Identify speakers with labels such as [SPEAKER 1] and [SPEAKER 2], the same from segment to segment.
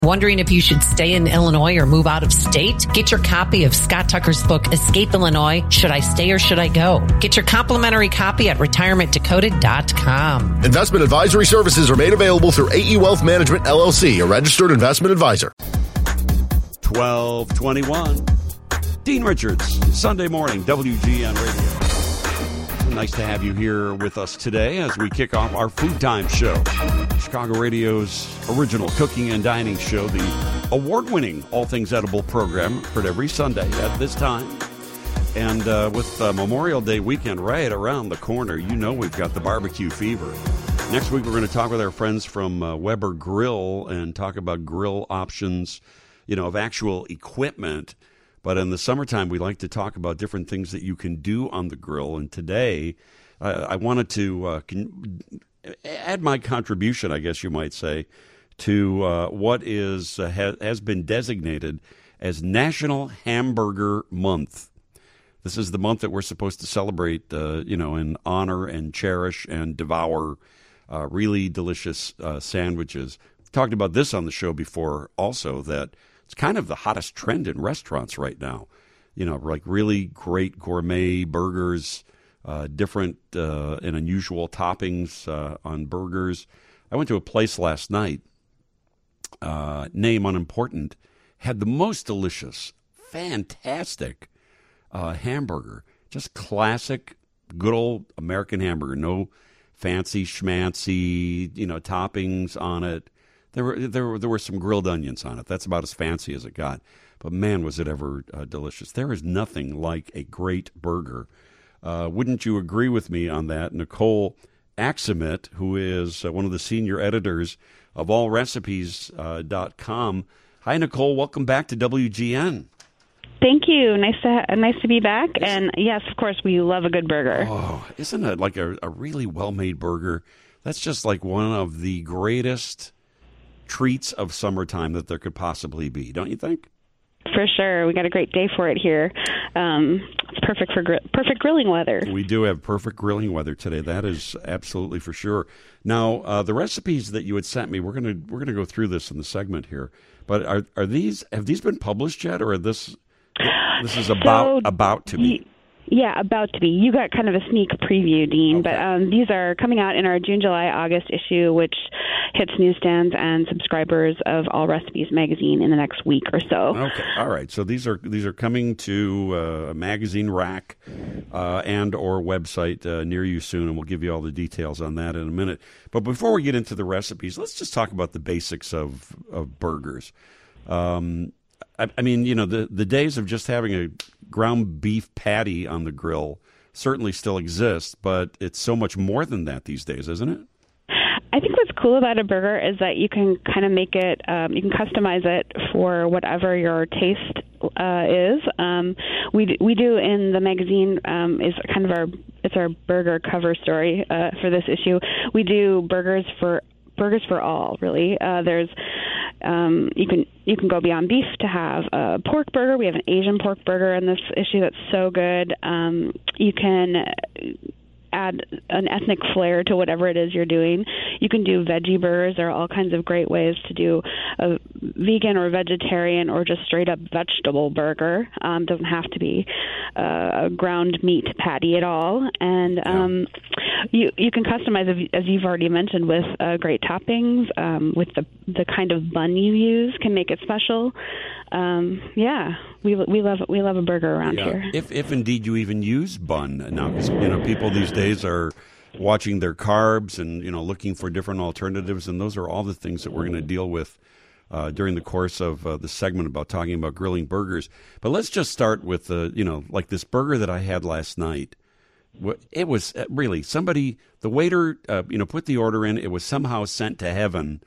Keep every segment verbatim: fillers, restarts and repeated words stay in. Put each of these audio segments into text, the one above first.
[SPEAKER 1] Wondering if you should stay in Illinois or move out of state? Get your copy of Scott Tucker's book, Escape Illinois, Should I Stay or Should I Go? Get your complimentary copy at retirement decoded dot com.
[SPEAKER 2] Investment advisory services are made available through A E Wealth Management, L L C, a registered investment advisor.
[SPEAKER 3] twelve twenty-one. Dean Richards, Sunday morning, W G N Radio. Nice to have you here with us today as we kick off our Food Time show. Chicago Radio's original cooking and dining show, the award-winning All Things Edible program, heard every Sunday at this time. And uh, with uh, Memorial Day weekend right around the corner, you know we've got the barbecue fever. Next week, we're going to talk with our friends from uh, Weber Grill and talk about grill options, you know, of actual equipment. But in the summertime, we like to talk about different things that you can do on the grill. And today, uh, I wanted to uh, can add my contribution, I guess you might say, to uh, what is uh, ha- has been designated as National Hamburger Month. This is the month that we're supposed to celebrate, uh, you know, and honor and cherish and devour uh, really delicious uh, sandwiches. We've talked about this on the show before also, that it's kind of the hottest trend in restaurants right now. You know, like really great gourmet burgers, uh, different uh, and unusual toppings uh, on burgers. I went to a place last night, uh, name unimportant, had the most delicious, fantastic uh, hamburger. Just classic, good old American hamburger. No fancy schmancy, you know, toppings on it. There were there were there were some grilled onions on it. That's about as fancy as it got. But man, was it ever uh, delicious! There is nothing like a great burger. Uh, wouldn't you agree with me on that? Nicole Axamit, who is uh, one of the senior editors of all recipes dot com. Hi, Nicole. Welcome back to W G N.
[SPEAKER 4] Thank you. Nice to ha- nice to be back. And yes, of course, we love a good burger.
[SPEAKER 3] Oh, isn't it like a, a really well-made burger? That's just like one of the greatest treats of summertime that there could possibly be, don't you think?
[SPEAKER 4] For sure. We got a great day for it here. Um, it's perfect for gr- perfect grilling weather.
[SPEAKER 3] We do have perfect grilling weather today. That is absolutely for sure. Now, uh, the recipes that you had sent me, we're gonna we're gonna go through this in the segment here. But are are these have these been published yet, or are this this is about
[SPEAKER 4] so
[SPEAKER 3] about to be?
[SPEAKER 4] Yeah, about to be. You got kind of a sneak preview, Dean,
[SPEAKER 3] Okay.
[SPEAKER 4] but um, these are coming out in our June, July, August issue, which hits newsstands and subscribers of All Recipes magazine in the next week or so.
[SPEAKER 3] Okay, all right. So these are these are coming to uh, a magazine rack uh, and or website uh, near you soon, and we'll give you all the details on that in a minute. But before we get into the recipes, let's just talk about the basics of of burgers. Um, I, I mean, you know, the the days of just having a ground beef patty on the grill certainly still exist, but it's so much more than that these days, isn't it?
[SPEAKER 4] I think what's cool about a burger is that you can kind of make it, um, you can customize it for whatever your taste uh, is. Um, we we do in the magazine um, is kind of our it's our burger cover story uh, for this issue. We do burgers for burgers for all, really. Uh, there's um, you can you can go beyond beef to have a pork burger. We have an Asian pork burger in this issue that's so good. Um, you can add an ethnic flair to whatever it is you're doing. You can do veggie burgers. There are all kinds of great ways to do a vegan or vegetarian or just straight up vegetable burger. Um, doesn't have to be uh, a ground meat patty at all. And um, you you can customize, as you've already mentioned, with uh, great toppings, um, with the the kind of bun you use can make it special. Um, yeah, we we love we love a burger around
[SPEAKER 3] yeah.
[SPEAKER 4] here.
[SPEAKER 3] If if indeed you even use bun now, because you know people these days are watching their carbs and you know looking for different alternatives, and those are all the things that we're going to deal with uh, during the course of uh, the segment about talking about grilling burgers. But let's just start with the uh, you know like this burger that I had last night. It was really somebody. The waiter uh, you know put the order in. It was somehow sent to heaven.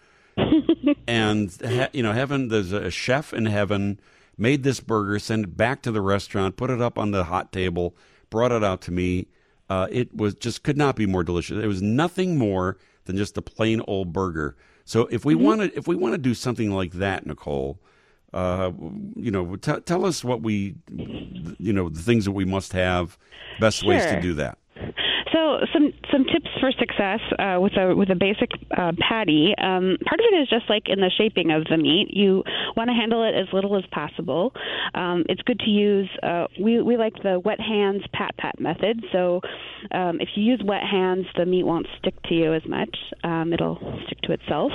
[SPEAKER 3] And, you know, heaven, there's a chef in heaven, made this burger, sent it back to the restaurant, put it up on the hot table, brought it out to me. Uh, it was just could not be more delicious. It was nothing more than just a plain old burger. So if we mm-hmm. want to, if we want to do something like that, Nicole, uh, you know, t- tell us what we, you know, the things that we must have, best
[SPEAKER 4] sure.
[SPEAKER 3] ways to do that.
[SPEAKER 4] So some some tips for success uh, with a with a basic uh, patty. Um, part of it is just like in the shaping of the meat. You want to handle it as little as possible. Um, it's good to use. Uh, we we like the wet hands pat pat method. So um, if you use wet hands, the meat won't stick to you as much. Um, it'll stick to itself,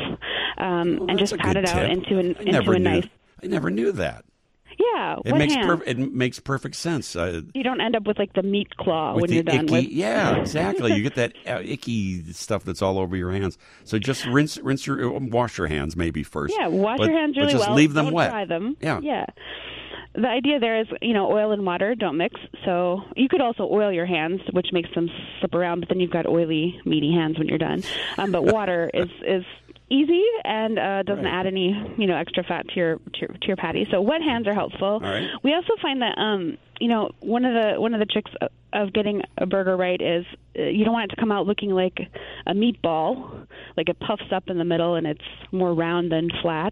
[SPEAKER 4] um,
[SPEAKER 3] well,
[SPEAKER 4] and just pat it
[SPEAKER 3] tip.
[SPEAKER 4] out into an
[SPEAKER 3] I
[SPEAKER 4] into
[SPEAKER 3] never
[SPEAKER 4] a
[SPEAKER 3] knew,
[SPEAKER 4] nice.
[SPEAKER 3] I never knew that.
[SPEAKER 4] Yeah,
[SPEAKER 3] it
[SPEAKER 4] wet
[SPEAKER 3] makes
[SPEAKER 4] hands.
[SPEAKER 3] perf- it makes perfect sense. Uh,
[SPEAKER 4] You don't end up with like the meat claw
[SPEAKER 3] with
[SPEAKER 4] when
[SPEAKER 3] the
[SPEAKER 4] you're done
[SPEAKER 3] icky,
[SPEAKER 4] with.
[SPEAKER 3] yeah, exactly. You get that uh, icky stuff that's all over your hands. So just rinse, rinse your, uh, wash your hands maybe first.
[SPEAKER 4] Yeah, wash
[SPEAKER 3] but,
[SPEAKER 4] your hands really
[SPEAKER 3] but just
[SPEAKER 4] well.
[SPEAKER 3] leave them
[SPEAKER 4] don't
[SPEAKER 3] wet.
[SPEAKER 4] Dry them.
[SPEAKER 3] Yeah,
[SPEAKER 4] yeah. The idea there is, you know, oil and water don't mix. So you could also oil your hands, which makes them slip around. But then you've got oily, meaty hands when you're done. Um, but water is is. easy and uh, doesn't
[SPEAKER 3] right.
[SPEAKER 4] add any, you know, extra fat to your, to your to your patty. So wet hands are helpful.
[SPEAKER 3] All right.
[SPEAKER 4] We also find that um, you know, one of the one of the tricks of getting a burger right is uh, you don't want it to come out looking like a meatball, like it puffs up in the middle and it's more round than flat.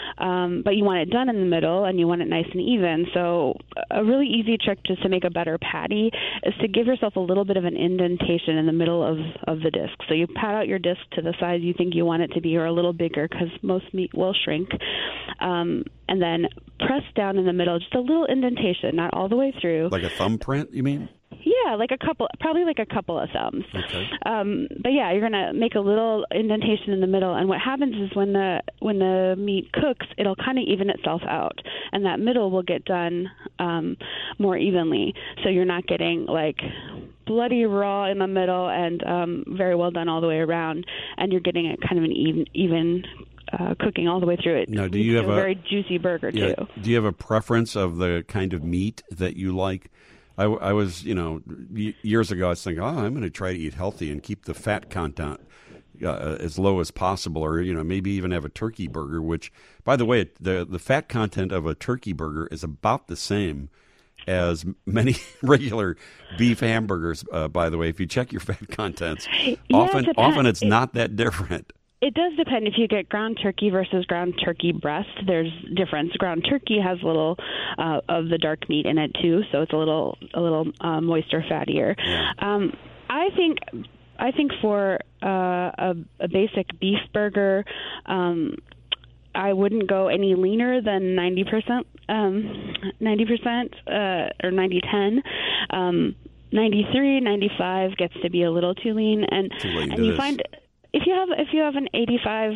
[SPEAKER 4] Um, but you want it done in the middle and you want it nice and even. So a really easy trick just to make a better patty is to give yourself a little bit of an indentation in the middle of, of the disc. So you pat out your disc to the size you think you want it to be, or a little bigger, because most meat will shrink. Um, and then press down in the middle, just a little indentation, not all the way through.
[SPEAKER 3] Like a thumbprint, you mean?
[SPEAKER 4] Yeah, like a couple, probably like a couple of thumbs.
[SPEAKER 3] Okay.
[SPEAKER 4] Um, but yeah, you're gonna make a little indentation in the middle, and what happens is when the when the meat cooks, it'll kind of even itself out, and that middle will get done um, more evenly. So you're not getting like bloody raw in the middle and um, very well done all the way around, and you're getting a kind of an even even. Uh, cooking all the way through it.
[SPEAKER 3] Now, do you have
[SPEAKER 4] a,
[SPEAKER 3] a
[SPEAKER 4] very juicy burger
[SPEAKER 3] yeah,
[SPEAKER 4] too?
[SPEAKER 3] Do you have a preference of the kind of meat that you like? I, I was, you know, years ago, I was thinking, oh, I'm going to try to eat healthy and keep the fat content uh, as low as possible, or, you know, maybe even have a turkey burger, which, by the way, the, the fat content of a turkey burger is about the same as many regular beef hamburgers, uh, by the way. If you check your fat contents,
[SPEAKER 4] yeah,
[SPEAKER 3] often,
[SPEAKER 4] it
[SPEAKER 3] often it's
[SPEAKER 4] it,
[SPEAKER 3] not that different.
[SPEAKER 4] It does depend. If you get ground turkey versus ground turkey breast, there's difference. Ground turkey has a little uh, of the dark meat in it too, so it's a little a little uh, moister, fattier.
[SPEAKER 3] Yeah.
[SPEAKER 4] Um, I think I think for uh, a, a basic beef burger, um, I wouldn't go any leaner than ninety percent, um, ninety percent uh, or ninety ten. Um, ninety-three, ninety-five gets to be a little too lean, and
[SPEAKER 3] Too lean,
[SPEAKER 4] and you
[SPEAKER 3] is.
[SPEAKER 4] find. If you have if you have an eighty-five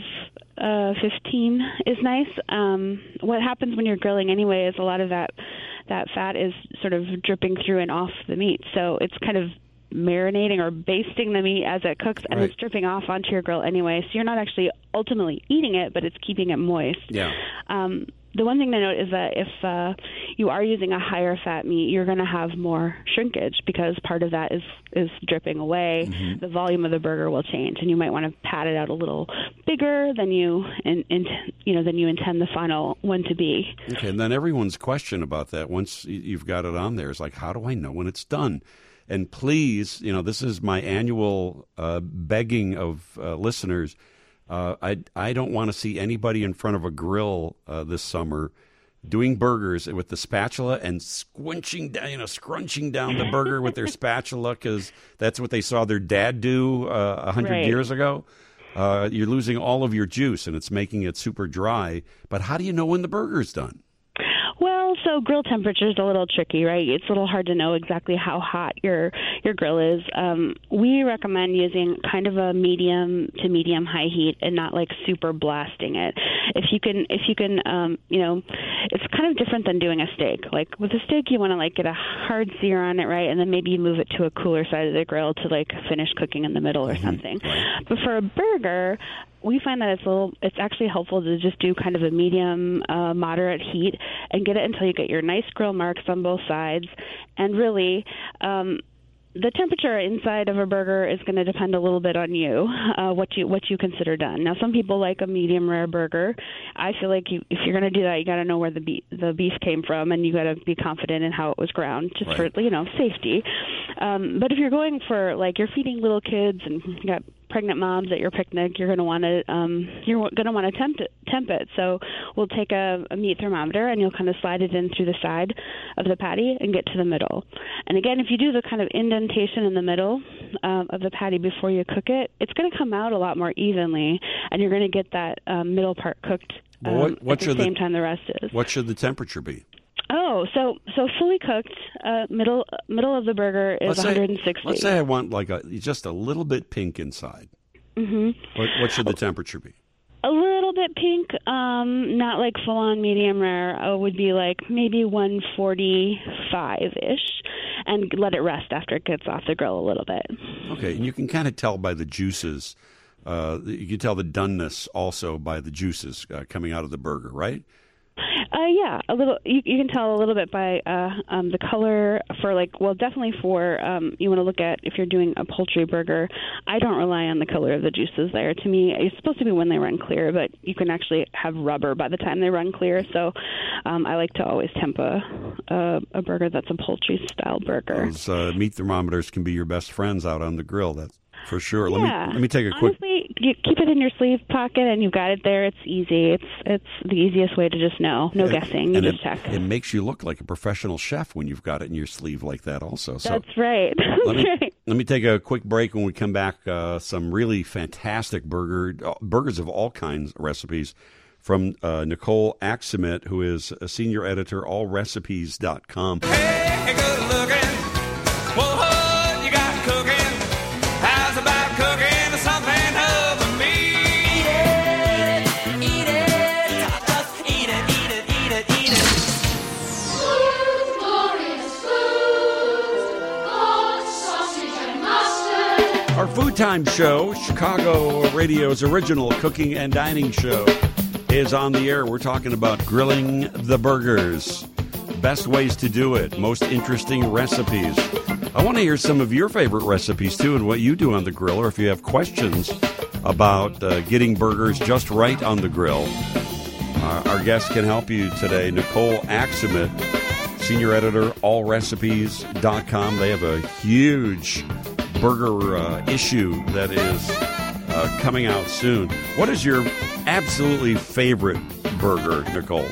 [SPEAKER 4] fifteen is nice. Um, what happens when you're grilling anyway is a lot of that that fat is sort of dripping through and off the meat, so it's kind of marinating or basting the meat as it cooks, and
[SPEAKER 3] right.
[SPEAKER 4] it's dripping off onto your grill anyway. So you're not actually ultimately eating it, but it's keeping it moist.
[SPEAKER 3] Yeah.
[SPEAKER 4] Um, the one thing to note is that if uh, you are using a higher fat meat, you're going to have more shrinkage because part of that is, is dripping away. Mm-hmm. The volume of the burger will change, and you might want to pat it out a little bigger than you in, in, you know than you intend the final one to be.
[SPEAKER 3] Okay, and then everyone's question about that once you've got it on there is like, how do I know when it's done? And please, you know, this is my annual uh, begging of uh, listeners. Uh, I I don't want to see anybody in front of a grill uh, this summer doing burgers with the spatula and squinching down, you know, scrunching down the burger with their spatula because that's what they saw their dad do uh, a hundred
[SPEAKER 4] Right.
[SPEAKER 3] years ago. Uh, you're losing all of your juice and it's making it super dry. But how do you know when the burger's done?
[SPEAKER 4] Well, so grill temperature is a little tricky, right? It's a little hard to know exactly how hot your your grill is. Um, we recommend using kind of a medium to medium high heat and not like super blasting it. If you can, if you can, um, you know, it's kind of different than doing a steak. Like with a steak, you want to like get a hard sear on it, right? And then maybe you move it to a cooler side of the grill to like finish cooking in the middle or mm-hmm. something.
[SPEAKER 3] Right.
[SPEAKER 4] But for a burger, we find that it's a little, it's actually helpful to just do kind of a medium, uh, moderate heat and get it until you get your nice grill marks on both sides. And really, um, the temperature inside of a burger is going to depend a little bit on you, uh, what you what you consider done. Now, some people like a medium rare burger. I feel like you, if you're going to do that, you got to know where the beef, the beef came from, and you got to be confident in how it was ground, just
[SPEAKER 3] right.
[SPEAKER 4] for you know safety. Um, but if you're going for like you're feeding little kids and you got pregnant moms at your picnic, you're going to want to um, you're going to want to temp it, temp it. So we'll take a, a meat thermometer and you'll kind of slide it in through the side of the patty and get to the middle. And again, if you do the kind of indentation in the middle, um, of the patty before you cook it, it's going to come out a lot more evenly, and you're going to get that um, middle part cooked um,
[SPEAKER 3] well, what, what
[SPEAKER 4] at the same
[SPEAKER 3] the,
[SPEAKER 4] time the rest is.
[SPEAKER 3] What should the temperature be?
[SPEAKER 4] Oh, so so fully cooked, uh, middle middle of the burger is
[SPEAKER 3] let's
[SPEAKER 4] one hundred sixty.
[SPEAKER 3] Say, let's say I want like a just a little bit pink inside.
[SPEAKER 4] Mm-hmm.
[SPEAKER 3] What, what should the temperature be?
[SPEAKER 4] A little bit pink, um, not like full-on medium rare. Uh, would be like maybe one forty-five-ish, and let it rest after it gets off the grill a little bit.
[SPEAKER 3] Okay, and you can kind of tell by the juices. Uh, you can tell the doneness also by the juices uh, coming out of the burger, right?
[SPEAKER 4] Uh, yeah, a little. You, you can tell a little bit by uh, um, the color for like. Well, definitely for um, you want to look at if you're doing a poultry burger. I don't rely on the color of the juices there. To me, it's supposed to be when they run clear, but you can actually have rubber by the time they run clear. So um, I like to always temp a, a, a burger that's a poultry style burger.
[SPEAKER 3] Those uh, meat thermometers can be your best friends out on the grill. That's for sure. Let
[SPEAKER 4] yeah.
[SPEAKER 3] me let me take a quick.
[SPEAKER 4] Honestly, you keep it in your sleeve pocket, and you've got it there. It's easy. It's it's the easiest way to just know. No
[SPEAKER 3] and,
[SPEAKER 4] guessing. You
[SPEAKER 3] and
[SPEAKER 4] just
[SPEAKER 3] it,
[SPEAKER 4] check.
[SPEAKER 3] It makes you look like a professional chef when you've got it in your sleeve like that. Also, so
[SPEAKER 4] that's right.
[SPEAKER 3] let me
[SPEAKER 4] right.
[SPEAKER 3] let me take a quick break. When we come back, uh, some really fantastic burger uh, burgers of all kinds recipes from uh, Nicole Axamit, who is a senior editor, all recipes dot com.
[SPEAKER 5] Hey, good looking. Whoa, what you got cooking? How's about cooking something over me? Eat it, eat it, just eat it, eat it, eat it, eat it.
[SPEAKER 6] Glorious food, hot sausage and mustard.
[SPEAKER 3] Our Food Time show, Chicago Radio's original cooking and dining show, is on the air. We're talking about grilling the burgers. Best ways to do it. Most interesting recipes. I want to hear some of your favorite recipes, too, and what you do on the grill, or if you have questions about uh, getting burgers just right on the grill. Uh, our guest can help you today, Nicole Axamit, senior editor, all recipes dot com. They have a huge burger uh, issue that is uh, coming out soon. What is your absolutely favorite burger, Nicole?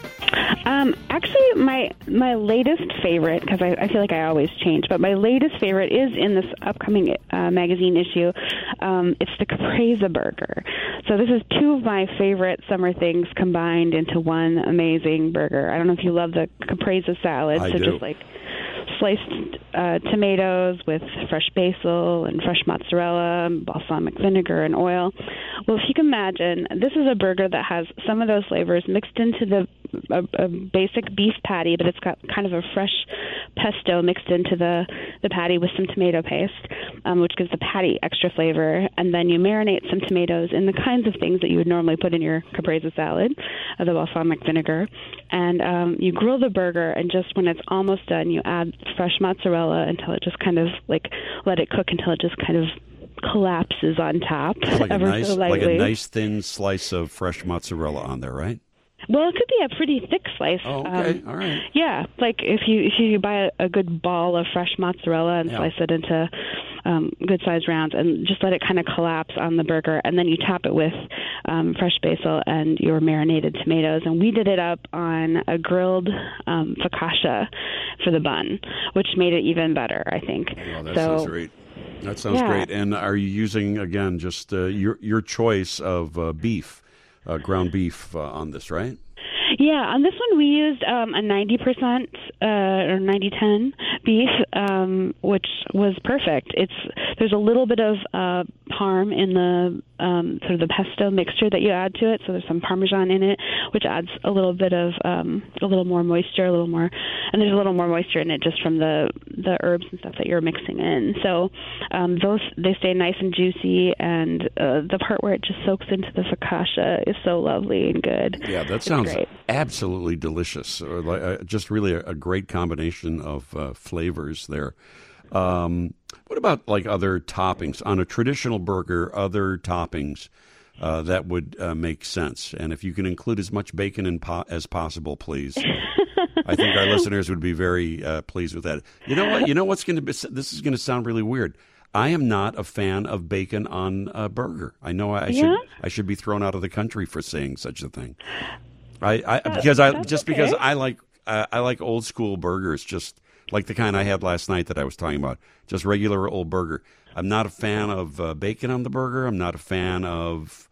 [SPEAKER 4] Um, actually, my my latest favorite, because I, I feel like I always change, but my latest favorite is in this upcoming uh, magazine issue. Um, it's the Caprese burger. So this is two of my favorite summer things combined into one amazing burger. I don't know if you love the Caprese salad.
[SPEAKER 3] I
[SPEAKER 4] so
[SPEAKER 3] do.
[SPEAKER 4] Just like sliced uh, tomatoes with fresh basil and fresh mozzarella, and balsamic vinegar and oil. Well, if you can imagine, this is a burger that has some of those flavors mixed into the a, a basic beef patty, but it's got kind of a fresh pesto mixed into the, the patty with some tomato paste, um, which gives the patty extra flavor. And then you marinate some tomatoes in the kinds of things that you would normally put in your caprese salad, uh, the balsamic vinegar. And um, you grill the burger, and just when it's almost done, you add fresh mozzarella until it just kind of, like, let it cook until it just kind of collapses on top.
[SPEAKER 3] Like a,
[SPEAKER 4] ever
[SPEAKER 3] nice,
[SPEAKER 4] so
[SPEAKER 3] like
[SPEAKER 4] lightly.
[SPEAKER 3] a nice thin slice of fresh mozzarella on there, right?
[SPEAKER 4] Well, it could be a pretty thick slice.
[SPEAKER 3] Oh, okay.
[SPEAKER 4] Um,
[SPEAKER 3] All right.
[SPEAKER 4] Yeah, like if you if you buy a, a good ball of fresh mozzarella and
[SPEAKER 3] Yeah.
[SPEAKER 4] slice it into um, good-sized rounds, and just let it kind of collapse on the burger, and then you top it with um, fresh basil and your marinated tomatoes. And we did it up on a grilled um, focaccia for the bun, which made it even better, I think.
[SPEAKER 3] Oh, that
[SPEAKER 4] so,
[SPEAKER 3] sounds great. That sounds
[SPEAKER 4] Yeah.
[SPEAKER 3] great. And are you using, again, just uh, your your choice of uh, beef, uh, ground beef uh, on this, right?
[SPEAKER 4] Yeah, on this one we used um, a ninety percent uh, or ninety ten beef, um, which was perfect. It's there's a little bit of uh, parm in the um, sort of the pesto mixture that you add to it, so there's some Parmesan in it, which adds a little bit of um, a little more moisture, a little more, and there's a little more moisture in it just from the the herbs and stuff that you're mixing in. So um, those they stay nice and juicy, and uh, the part where it just soaks into the focaccia is so lovely and good.
[SPEAKER 3] Yeah, that
[SPEAKER 4] It's
[SPEAKER 3] sounds
[SPEAKER 4] great.
[SPEAKER 3] absolutely delicious. Or like, uh, just really a, a great combination of uh, flavors there. Um, what about like other toppings on a traditional burger? Other toppings uh, that would uh, make sense, and if you can include as much bacon in po- as possible, please. I think our listeners would be very uh, pleased with that. You know what? You know what's going to be? This is going to sound really weird. I am not a fan of bacon on a burger. I know I, I
[SPEAKER 4] Yeah?
[SPEAKER 3] should I should be thrown out of the country for saying such a thing. I, I because I
[SPEAKER 4] that's
[SPEAKER 3] just
[SPEAKER 4] okay.
[SPEAKER 3] because I like uh, I like old school burgers just like the kind I had last night that I was talking about, just regular old burger. I'm not a fan of uh, bacon on the burger. I'm not a fan of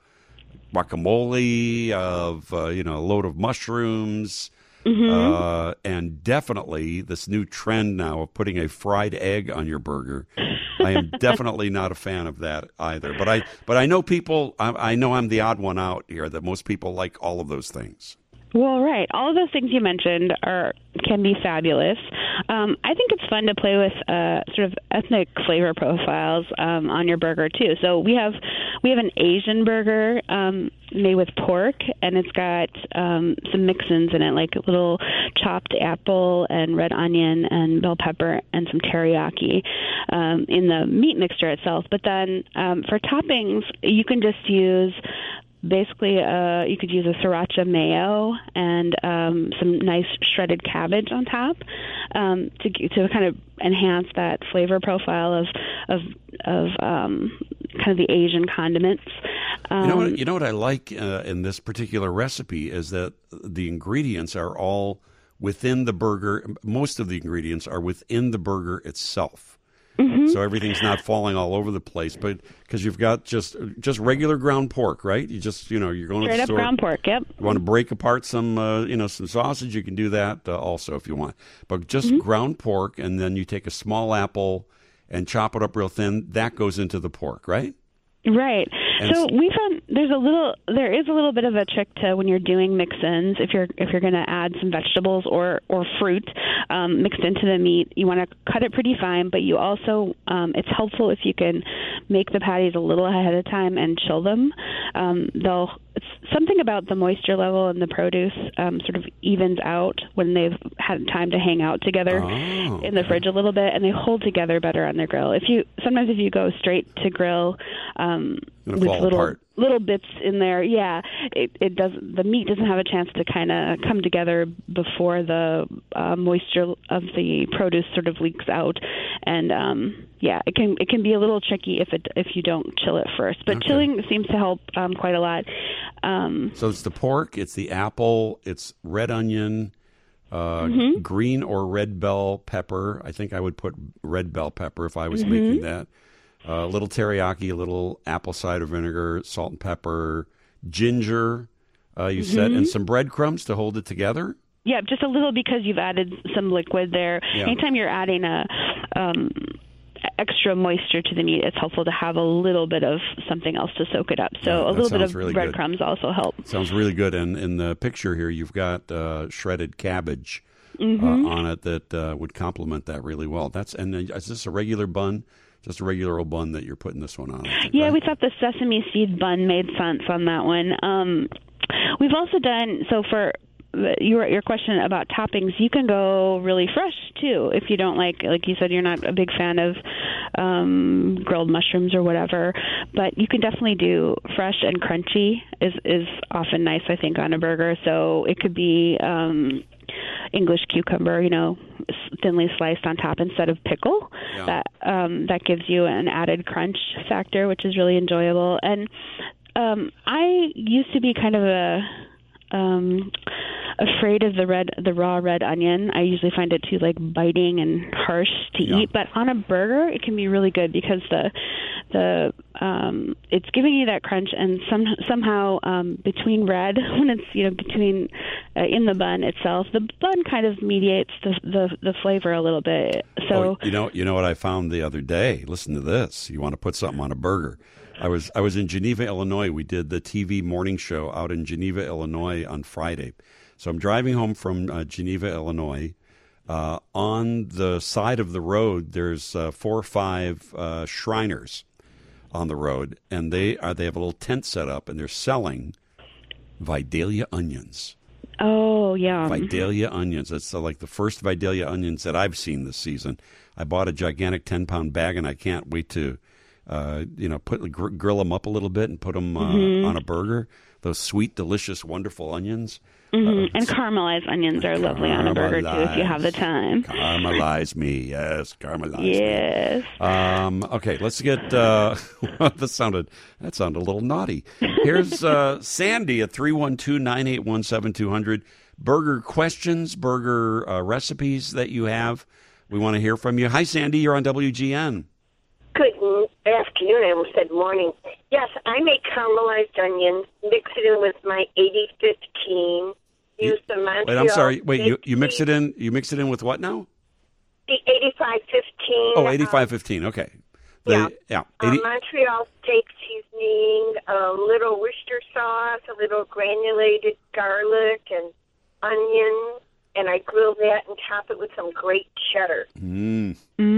[SPEAKER 3] guacamole, of, uh, you know, a load of mushrooms. Mm-hmm. Uh, and definitely this new trend now of putting a fried egg on your burger. I am definitely not a fan of that either. But I, but I know people. I, I know I'm the odd one out here. That most people like all of those things.
[SPEAKER 4] Well, right. All of those things you mentioned are can be fabulous. Um, I think it's fun to play with uh, sort of ethnic flavor profiles um, on your burger too. So we have we have an Asian burger um, made with pork, and it's got um, some mix-ins in it, like a little chopped apple and red onion and bell pepper and some teriyaki um, in the meat mixture itself. But then um, for toppings, you can just use. Basically, uh, you could use a sriracha mayo and um, some nice shredded cabbage on top um, to to kind of enhance that flavor profile of of of um, kind of the Asian condiments. Um,
[SPEAKER 3] you know what? You know what I like uh, in this particular recipe is that the ingredients are all within the burger. Most of the ingredients are within the burger itself. Mm-hmm. So everything's not falling all over the place, but because you've got just just regular ground pork, right? You just you know you're going
[SPEAKER 4] straight
[SPEAKER 3] to the
[SPEAKER 4] up
[SPEAKER 3] store.
[SPEAKER 4] ground pork. Yep.
[SPEAKER 3] You want to break apart some uh, you know some sausage, you can do that uh, also if you want. But just mm-hmm. ground pork, and then you take a small apple and chop it up real thin. That goes into the pork, right?
[SPEAKER 4] Right.
[SPEAKER 3] And
[SPEAKER 4] so we found there's a little, there is a little bit of a trick to when you're doing mix-ins. If you're if you're going to add some vegetables or or fruit um, mixed into the meat, you want to cut it pretty fine. But you also, um, it's helpful if you can make the patties a little ahead of time and chill them. Um, they'll it's something about the moisture level in the produce um, sort of evens out when they've had time to hang out together
[SPEAKER 3] oh,
[SPEAKER 4] in the
[SPEAKER 3] okay.
[SPEAKER 4] fridge a little bit, and they hold together better on their grill. If you sometimes if you go straight to grill. Um, with
[SPEAKER 3] fall
[SPEAKER 4] little
[SPEAKER 3] apart.
[SPEAKER 4] little bits in there, yeah, it it doesn't. The meat doesn't have a chance to kind of come together before the uh, moisture of the produce sort of leaks out, and um, yeah, it can it can be a little tricky if it if you don't chill it first. But
[SPEAKER 3] okay.
[SPEAKER 4] chilling seems to help um, quite a lot. Um,
[SPEAKER 3] so it's the pork, it's the apple, it's red onion. Uh,
[SPEAKER 4] mm-hmm.
[SPEAKER 3] green or red bell pepper. I think I would put red bell pepper if I was
[SPEAKER 4] mm-hmm.
[SPEAKER 3] making that. A uh, little teriyaki, a little apple cider vinegar, salt and pepper, ginger, uh, you
[SPEAKER 4] mm-hmm.
[SPEAKER 3] said, and some breadcrumbs to hold it together?
[SPEAKER 4] Yeah, just a little because you've added some liquid there.
[SPEAKER 3] Yeah.
[SPEAKER 4] Anytime you're adding a um, extra moisture to the meat, it's helpful to have a little bit of something else to soak it up. So
[SPEAKER 3] Yeah,
[SPEAKER 4] a little bit of
[SPEAKER 3] really
[SPEAKER 4] breadcrumbs also help.
[SPEAKER 3] Sounds really good. And in the picture here, you've got uh, shredded cabbage
[SPEAKER 4] mm-hmm.
[SPEAKER 3] uh, on it that uh, would complement that really well. That's and uh, is this a regular bun? Just a regular old bun that you're putting this one on? I think,
[SPEAKER 4] yeah,
[SPEAKER 3] right?
[SPEAKER 4] we thought the sesame seed bun made sense on that one. Um, we've also done, so for your your question about toppings, you can go really fresh, too, if you don't like, like you said, you're not a big fan of um, grilled mushrooms or whatever, but you can definitely do fresh and crunchy is, is often nice, I think, on a burger. So it could be um, English cucumber, you know, thinly sliced on top instead of pickle.
[SPEAKER 3] Yeah.
[SPEAKER 4] That um, that gives you an added crunch factor, which is really enjoyable. And um, I used to be kind of a um, afraid of the red, the raw red onion. I usually find it too like biting and harsh to
[SPEAKER 3] Yeah.
[SPEAKER 4] eat. But on a burger, it can be really good because the the um, it's giving you that crunch, and some somehow um, between red when it's you know between uh, in the bun itself, the bun kind of mediates the the, the flavor a little bit. So
[SPEAKER 3] oh, you know, you know what I found the other day. Listen to this. You want to put something on a burger? I was I was in Geneva, Illinois. We did the T V morning show out in Geneva, Illinois on Friday. So I'm driving home from uh, Geneva, Illinois. Uh, on the side of the road, there's uh, four or five uh, Shriners on the road, and they are they have a little tent set up, and they're selling Vidalia onions.
[SPEAKER 4] oh yeah,
[SPEAKER 3] Vidalia onions. That's uh, like the first Vidalia onions that I've seen this season. I bought a gigantic ten pound bag, and I can't wait to, uh, you know, put gr- grill them up a little bit and put them uh,
[SPEAKER 4] Mm-hmm.
[SPEAKER 3] on a burger. Those sweet, delicious, wonderful onions.
[SPEAKER 4] Mm-hmm. And caramelized onions are lovely on a burger, too, if you have the time.
[SPEAKER 3] Caramelize me, yes, caramelize me.
[SPEAKER 4] Yes.
[SPEAKER 3] Um, okay, let's get. Uh, that sounded that sounded a little naughty. Here's uh, Sandy at three one two, nine eight one, seven two zero zero. Burger questions, burger uh, recipes that you have. We want to hear from you. Hi, Sandy. You're on W G N.
[SPEAKER 7] Good afternoon. I almost said morning. Yes, I make caramelized onions, mix it in with my eighty fifteen. Use the Montreal.
[SPEAKER 3] Wait, I'm sorry. Wait, you, you mix
[SPEAKER 7] cheese.
[SPEAKER 3] it in. You mix it in with what now?
[SPEAKER 7] The eighty-five fifteen.
[SPEAKER 3] Oh, eighty-five fifteen. Okay. The,
[SPEAKER 7] yeah.
[SPEAKER 3] Yeah.
[SPEAKER 7] Uh,
[SPEAKER 3] eighty
[SPEAKER 7] Montreal steak seasoning, a little Worcester sauce, a little granulated garlic and onion, and I grill that and top it with some great cheddar.
[SPEAKER 3] Mm.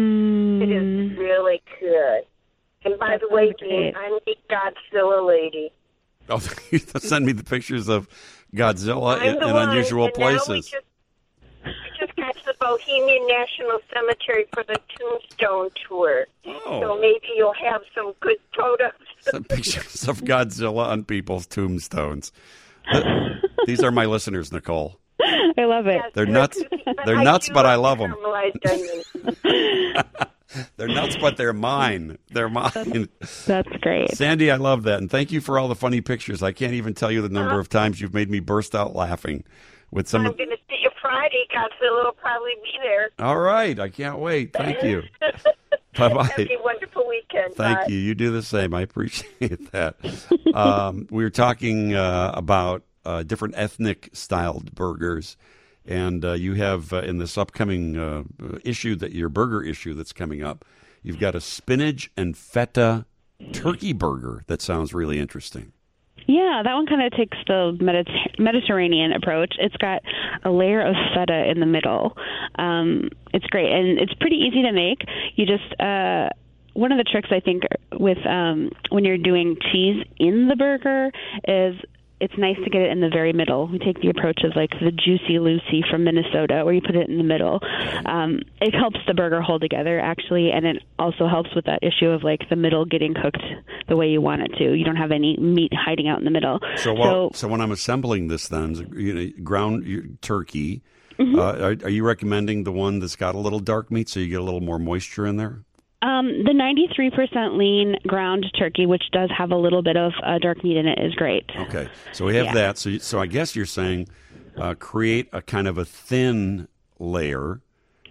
[SPEAKER 4] Mm.
[SPEAKER 7] It is really good. And by
[SPEAKER 4] That
[SPEAKER 7] the way,
[SPEAKER 4] sounds great.
[SPEAKER 7] Dean, I'm the Godzilla lady.
[SPEAKER 3] Oh, send me the pictures of Godzilla
[SPEAKER 7] I'm
[SPEAKER 3] in,
[SPEAKER 7] the
[SPEAKER 3] in
[SPEAKER 7] one,
[SPEAKER 3] unusual
[SPEAKER 7] and now we
[SPEAKER 3] places.
[SPEAKER 7] just, we just got to the Bohemian National Cemetery for the Tombstone Tour. So
[SPEAKER 3] Oh,
[SPEAKER 7] maybe you'll have some good photos.
[SPEAKER 3] some pictures of Godzilla on people's tombstones. Th- These are my listeners, Nicole.
[SPEAKER 4] I love it.
[SPEAKER 3] They're nuts. They're
[SPEAKER 7] I
[SPEAKER 3] nuts,
[SPEAKER 7] do
[SPEAKER 3] but I love them.
[SPEAKER 7] caramelized onions.
[SPEAKER 3] They're nuts, but they're mine. They're mine.
[SPEAKER 4] That's great.
[SPEAKER 3] Sandy, I love that. And thank you for all the funny pictures. I can't even tell you the number of times you've made me burst out laughing with some
[SPEAKER 7] I'm
[SPEAKER 3] of.
[SPEAKER 7] going to see you Friday. Godzilla will probably be there.
[SPEAKER 3] All right. I can't wait. Thank you.
[SPEAKER 7] Have
[SPEAKER 3] Bye-bye.
[SPEAKER 7] a wonderful weekend.
[SPEAKER 3] Thank
[SPEAKER 7] Bye.
[SPEAKER 3] you. You do the same. I appreciate that. um, we were talking uh, about uh, different ethnic-styled burgers. And uh, you have uh, in this upcoming uh, issue, that your burger issue that's coming up, you've got a spinach and feta turkey burger that sounds really interesting.
[SPEAKER 4] Yeah, that one kind of takes the Mediter- Mediterranean approach. It's got a layer of feta in the middle. Um, it's great, and it's pretty easy to make. You just uh, one of the tricks I think with um, when you're doing cheese in the burger is it's nice to get it in the very middle. We take the approach of like the Juicy Lucy from Minnesota, where you put it in the middle. Um, it helps the burger hold together, actually, and it also helps with that issue of like the middle getting cooked the way you want it to. You don't have any meat hiding out in the middle.
[SPEAKER 3] So, well, so, when I'm assembling this, then you know, ground turkey,
[SPEAKER 4] Mm-hmm.
[SPEAKER 3] uh, are, are you recommending the one that's got a little dark meat so you get a little more moisture in there?
[SPEAKER 4] Um, the ninety-three percent lean ground turkey, which does have a little bit of uh, dark meat in it, is great.
[SPEAKER 3] Okay, so we have
[SPEAKER 4] Yeah.
[SPEAKER 3] that. So, you- so I guess you're saying uh, create a kind of a thin layer,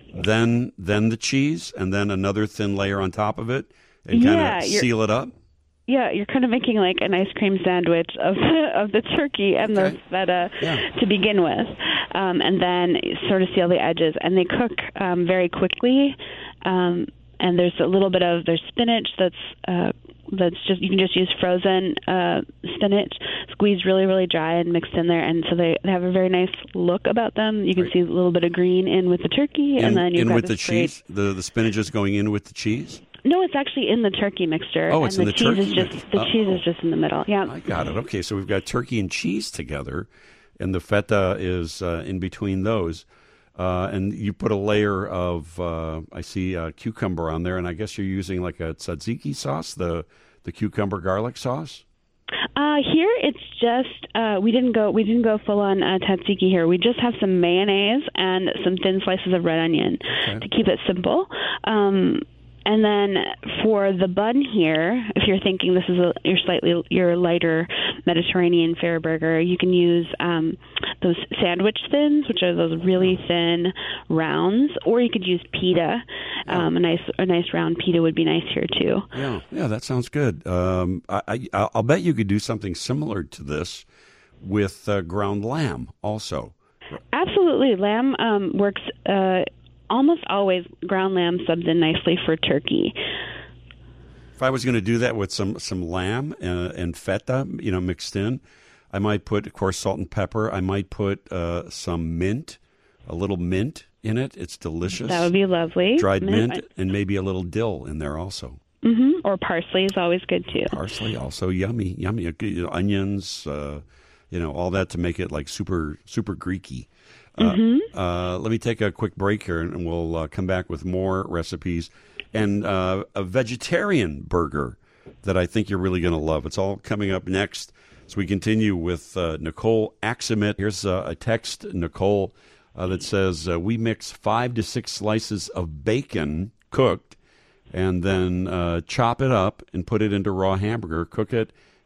[SPEAKER 3] then then the cheese, and then another thin layer on top of it, and kind
[SPEAKER 4] Yeah,
[SPEAKER 3] of
[SPEAKER 4] you're-
[SPEAKER 3] seal it up.
[SPEAKER 4] Yeah, you're kind of making like an ice cream sandwich of of the turkey and
[SPEAKER 3] Okay.
[SPEAKER 4] the feta
[SPEAKER 3] Yeah.
[SPEAKER 4] to begin with, um, and then sort of seal the edges. And they cook um, very quickly. Um, and there's a little bit of there's spinach that's uh, that's just you can just use frozen uh, spinach, squeezed really really dry and mixed in there, and so they, they have a very nice look about them. You can
[SPEAKER 3] Right.
[SPEAKER 4] see a little bit of green in with the turkey, and
[SPEAKER 3] In,
[SPEAKER 4] then you've
[SPEAKER 3] in
[SPEAKER 4] got
[SPEAKER 3] with the
[SPEAKER 4] this great-
[SPEAKER 3] cheese, the the spinach is going in with the cheese.
[SPEAKER 4] No, it's actually in the turkey mixture.
[SPEAKER 3] Oh, it's
[SPEAKER 4] and
[SPEAKER 3] in
[SPEAKER 4] the,
[SPEAKER 3] the
[SPEAKER 4] cheese
[SPEAKER 3] turkey
[SPEAKER 4] is just
[SPEAKER 3] mix-
[SPEAKER 4] the cheese
[SPEAKER 3] oh.
[SPEAKER 4] is just in the middle. Yeah.
[SPEAKER 3] I got it. Okay, so we've got turkey and cheese together, and the feta is uh, in between those. Uh, and you put a layer of, uh, I see uh, cucumber on there, and I guess you're using like a tzatziki sauce, the the cucumber garlic sauce.
[SPEAKER 4] Uh, here it's just uh, we didn't go we didn't go full on uh, tzatziki here. We just have some mayonnaise and some thin slices of red onion
[SPEAKER 3] Okay.
[SPEAKER 4] to keep it simple. Um, and then for the bun here, if you're thinking this is a your slightly your lighter Mediterranean fare burger, you can use um, those sandwich thins, which are those really thin rounds, or you could use pita. Um, a nice a nice round pita would be nice here too.
[SPEAKER 3] Yeah, yeah, that sounds good. Um, I, I, I'll bet you could do something similar to this with uh, ground lamb also.
[SPEAKER 4] Absolutely. Lamb um, works uh, almost always. Ground lamb subs in nicely for turkey.
[SPEAKER 3] If I was going to do that with some some lamb and, and feta, you know, mixed in, I might put, of course, salt and pepper. I might put uh, some mint, a little mint in it. It's delicious.
[SPEAKER 4] That would be lovely.
[SPEAKER 3] Dried mint,
[SPEAKER 4] Mint-
[SPEAKER 3] and maybe a little dill in there also.
[SPEAKER 4] Mhm. Or parsley is always good too.
[SPEAKER 3] Parsley, also yummy, yummy. Uh, you know, onions, uh, you know, all that to make it like super, super Greeky. Uh,
[SPEAKER 4] Mm-hmm.
[SPEAKER 3] uh, let me take a quick break here, and we'll uh, come back with more recipes and uh, a vegetarian burger that I think you're really going to love. It's all coming up next. So we continue with uh, Nicole Axamit. Here's uh, a text, Nicole, uh, that says, uh, we mix five to six slices of bacon cooked and then uh, chop it up and put it into raw hamburger, cook it,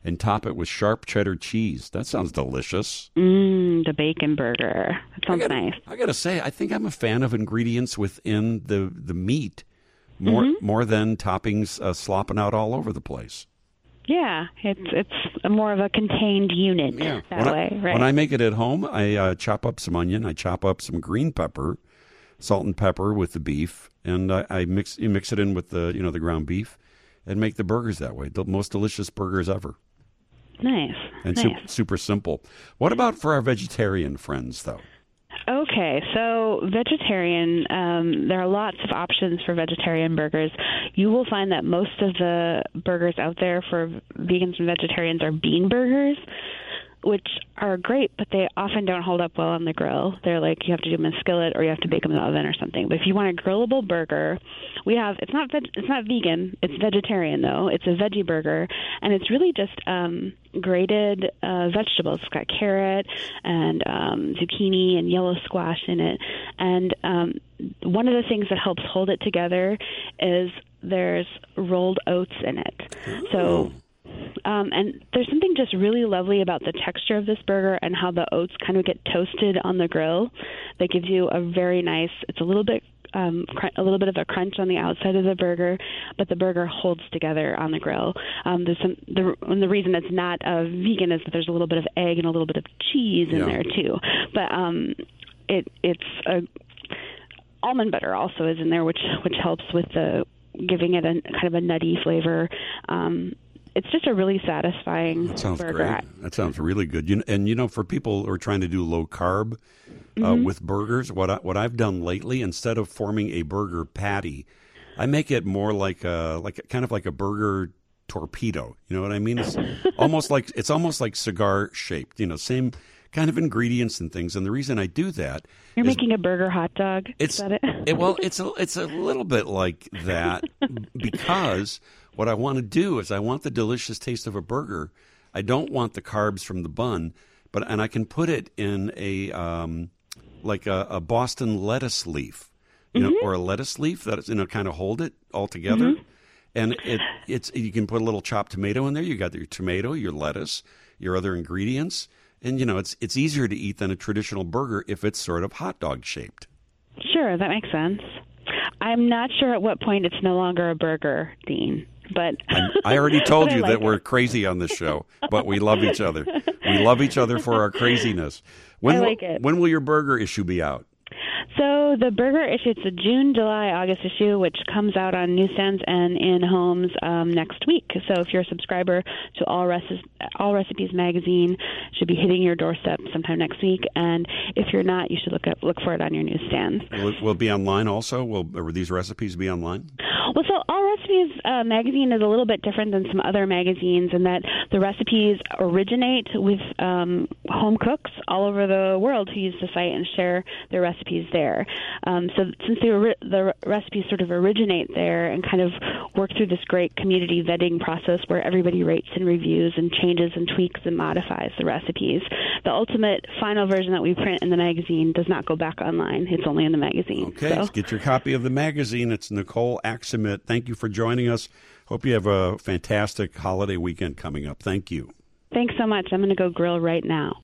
[SPEAKER 3] and top it with sharp cheddar cheese. That sounds delicious.
[SPEAKER 4] Mmm, the bacon burger. That sounds
[SPEAKER 3] I gotta,
[SPEAKER 4] nice.
[SPEAKER 3] I got to say, I think I'm a fan of ingredients within the, the meat more
[SPEAKER 4] Mm-hmm.
[SPEAKER 3] more than toppings uh, slopping out all over the place.
[SPEAKER 4] Yeah, it's it's a more of a contained unit
[SPEAKER 3] Yeah.
[SPEAKER 4] that
[SPEAKER 3] when
[SPEAKER 4] way,
[SPEAKER 3] I,
[SPEAKER 4] right?
[SPEAKER 3] When I make it at home, I uh, chop up some onion, I chop up some green pepper, salt and pepper with the beef, and I, I mix you mix it in with the you know the ground beef, and make the burgers that way. The most delicious burgers ever,
[SPEAKER 4] Nice,
[SPEAKER 3] and
[SPEAKER 4] nice.
[SPEAKER 3] super, super simple. What about for our vegetarian friends, though?
[SPEAKER 4] Okay, so vegetarian, um, there are lots of options for vegetarian burgers. You will find that most of the burgers out there for vegans and vegetarians are bean burgers, which are great, but they often don't hold up well on the grill. They're like you have to do them in a skillet or you have to bake them in the oven or something. But if you want a grillable burger, we have it's not veg, it's not vegan, it's vegetarian though. It's a veggie burger, and it's really just um, grated uh, vegetables. It's got carrot and um, zucchini and yellow squash in it. And um, one of the things that helps hold it together is there's rolled oats in it. So. Um, and there's something just really lovely about the texture of this burger and how the oats kind of get toasted on the grill that gives you a very nice, it's a little bit um, cr- a little bit of a crunch on the outside of the burger, but the burger holds together on the grill. Um, there's some, the, and the reason it's not uh, vegan is that there's a little bit of egg and a little bit of cheese in
[SPEAKER 3] Yeah.
[SPEAKER 4] there too. But um, it it's a almond butter also is in there, which which helps with the giving it a kind of a nutty flavor. Um, It's just a really satisfying
[SPEAKER 3] That sounds
[SPEAKER 4] burger.
[SPEAKER 3] great. That sounds really good. You know, and you know, for people who are trying to do low carb uh,
[SPEAKER 4] Mm-hmm.
[SPEAKER 3] with burgers, what I, what I've done lately, instead of forming a burger patty, I make it more like a like a, kind of like a burger torpedo. You know what I mean? It's almost like it's almost like cigar shaped. You know, same kind of ingredients and things. And the reason I do that
[SPEAKER 4] You're
[SPEAKER 3] is
[SPEAKER 4] making a burger hot dog.
[SPEAKER 3] it's
[SPEAKER 4] is that it?
[SPEAKER 3] it, well, it's a it's a little bit like that because what I want to do is I want the delicious taste of a burger. I don't want the carbs from the bun, but and I can put it in a um, like a, a Boston lettuce leaf, you know, or a lettuce leaf that you know kind of hold it all together. And it it's you can put a little chopped tomato in there. You got your tomato, your lettuce, your other ingredients, and you know it's it's easier to eat than a traditional burger if it's sort of hot dog shaped.
[SPEAKER 4] Sure, that makes sense. I'm not sure at what point it's no longer a burger, Dean. But
[SPEAKER 3] I, I already told
[SPEAKER 4] but I
[SPEAKER 3] you
[SPEAKER 4] like
[SPEAKER 3] that we're
[SPEAKER 4] it.
[SPEAKER 3] crazy on this show, but we love each other. We love each other for our craziness. When
[SPEAKER 4] I
[SPEAKER 3] will,
[SPEAKER 4] like it.
[SPEAKER 3] when will your burger issue be out?
[SPEAKER 4] So the burger issue, it's a June, July, August issue, which comes out on newsstands and in homes um, next week. So if you're a subscriber to All, Recipes, All Recipes magazine, it should be hitting your doorstep sometime next week. And if you're not, you should look up, look for it on your newsstands.
[SPEAKER 3] Will it, will it be online also? Will, will these recipes be online?
[SPEAKER 4] Well, so All Recipes uh, magazine is a little bit different than some other magazines in that the recipes originate with um, home cooks all over the world who use the site and share their recipes there. Um, so since the, ori- the recipes sort of originate there and kind of work through this great community vetting process where everybody rates and reviews and changes and tweaks and modifies the recipes, the ultimate final version that we print in the magazine does not go back online. It's only in the magazine.
[SPEAKER 3] Okay,
[SPEAKER 4] So.
[SPEAKER 3] let's get your copy of the magazine. It's Nicole Axemit. Thank you for joining us. Hope you have a fantastic holiday weekend coming up. Thank you.
[SPEAKER 4] Thanks so much. I'm going to go grill right now.